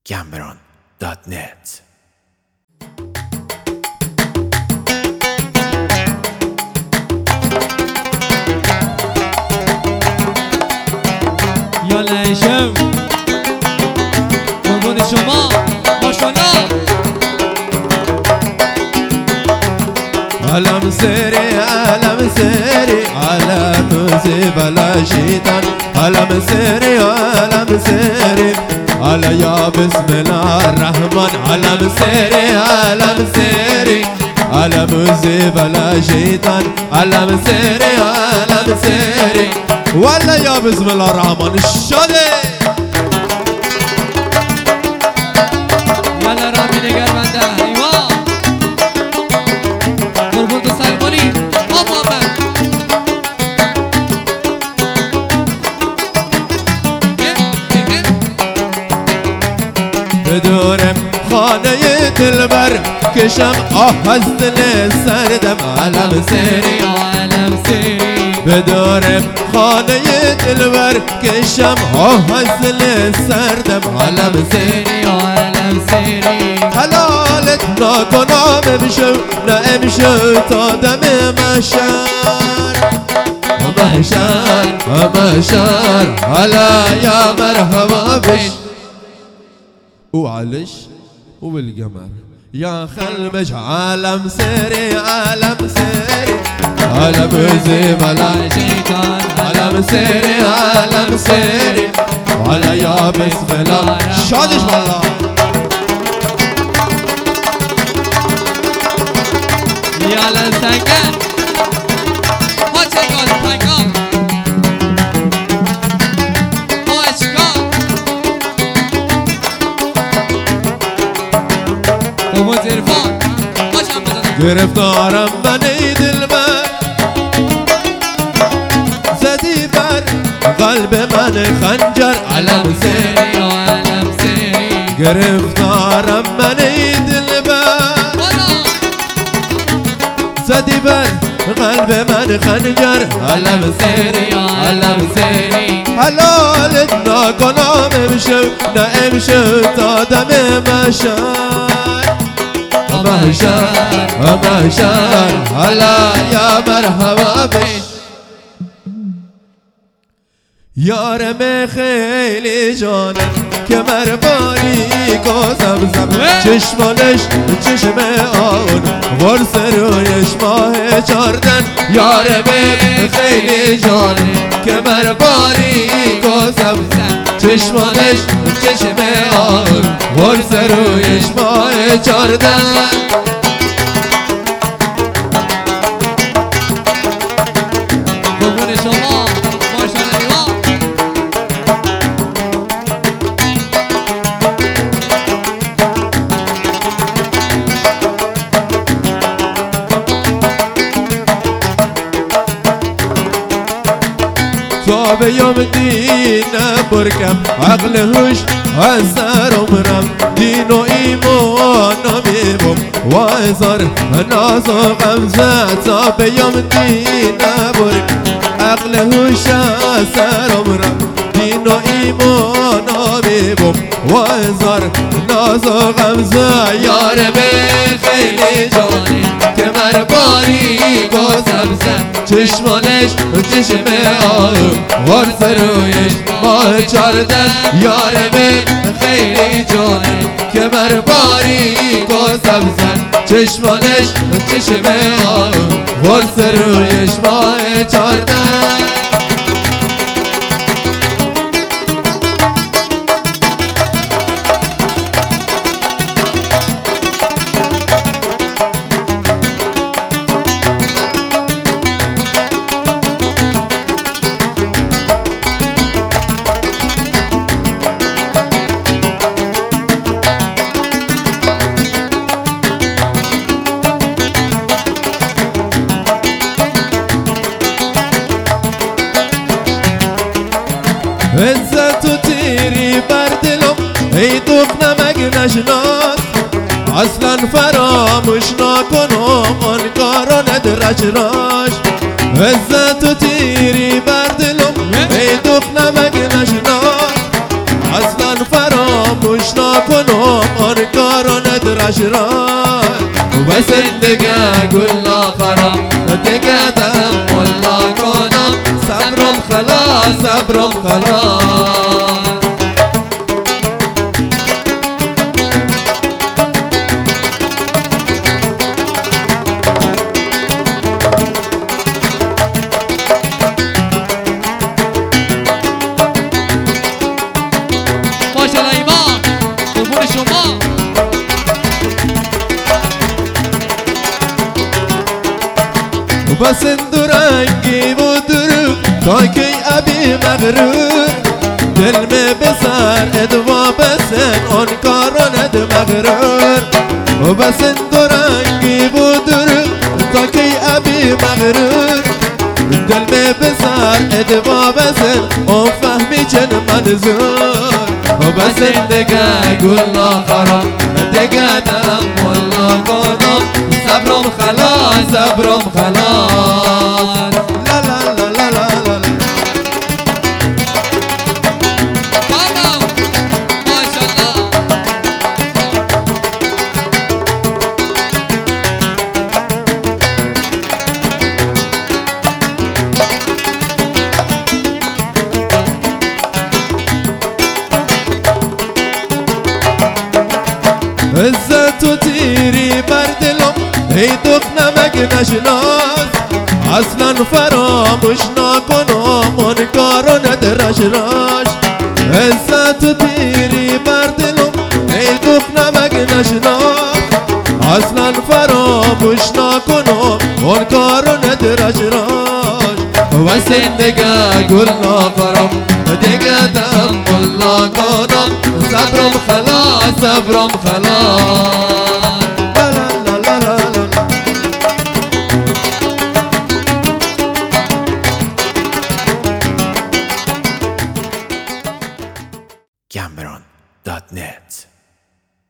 Gambron.net. یالا ایشم قربون شما ماشاءالله. علم سری علم سری علم زباله شیطان علم سری علم سری على يا بسم الله الرحمن علم سری علم سری علم زباله شیطان علم سری علم سری ولا يا بسم الله الرحمن الشاده یالا رامی نگر بنده ایوان قربون تو سلمانی آبا من بدورم خانه دلبر کشم آه از دل سردم علم سری علم سری بدورم خانه دلبر کشم آه از دل سردم علم سری علم سری حلالت ناکنام بشو نه امشو تا دم محشر هلا يا مرحبا بش وعلش وبالقمر يا خلمج عالم سري عالم سري عالم زبالة شيطان عالم سري عالم سري وعلى يا بسم الله شادش والله یالا سنگن ها چگان سنگان ها اشکان قربون زرفان هاشم بزنم گرفتارم من ای دلبر زدی بر قلب من خنجر علم سری علم سری گرفتارم من ای دلبر زدی بر قلب من خنجر علم سری علم سری حلالت ناکنام امشو نه امشو تا دم محشر هلا یا مرحبا بش یارم خیلی جانه کمر باریک و زمزم چشمانش چشم آن ورس رویش ماه چاردن یارم خیلی جانه کمر باریک و زمزم چشمانش چشم آن ورس رویش ماه چاردن قربون شما ماشاءالله تا به یوم دین برکم عقل هوش از سر عمرم دین و ایمان میبم و هزار ناز و غمزه تا به یوم دین برکم عقل هوش از سر عمرم دین و ایمان میبم و هزار ناز و غمزه یار به خیلی جانی که من باریک و سبزه چشمانش چشم آهو ورس رویش ماه چاردن یار به خیلی جانه که من باریک و سبزن چشمانش چشم آهو ورس رویش ماه چاردن عزت و تیری بر دلم ای دوخ نمک نشناس اصلا فراموش نکنم آن کارا ندرج راش عزت و تیری بر دلم ای دوخ نمک نشناس اصلا فراموش نکنم نکنم آن کارو ندرش رای بس دیگه گلا خرم دیگه تحمل نکنم صبرم خلاص صبرم خلاص ماشاءالله ایمان قربون شما بس اندرنگی و درو تا کی ابی مغرور دل می بسر ادوا بسن آن کارو ند مغرور بس اندرنگی و درو تا کی ابی مغرور دل می بسر ادوا بسن آن فهمی چن منظور بس دیگه گلا خرم دیگه تحمل نکنم صبرم خلاص صبرم خلاص لا لا لا لا لا لا بابا ماشاءالله عزت و تیری بر دلم ای دخ نمک نشناس اصلا فراموش نکنم آن کارو ندرش راش عزت و تیری بر دلم ای دخ نمک نشناس اصلا فراموش نکنم آن کارو ندرش راش بس دیگه گلا خرم دیگه تحمل نکنم صبرم خلاص صبرم خلاص لا لا لا لا لا لا Cameron.net